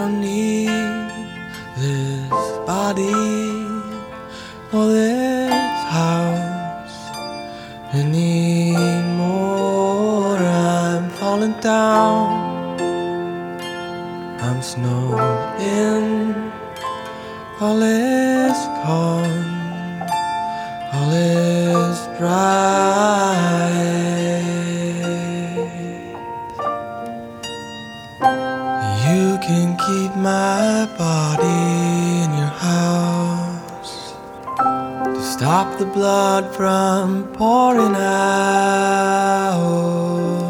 don't need this body or this house anymore. I'm falling down, I'm snowed in, all is gone, all is bright. You can keep my body in your house to stop the blood from pouring out.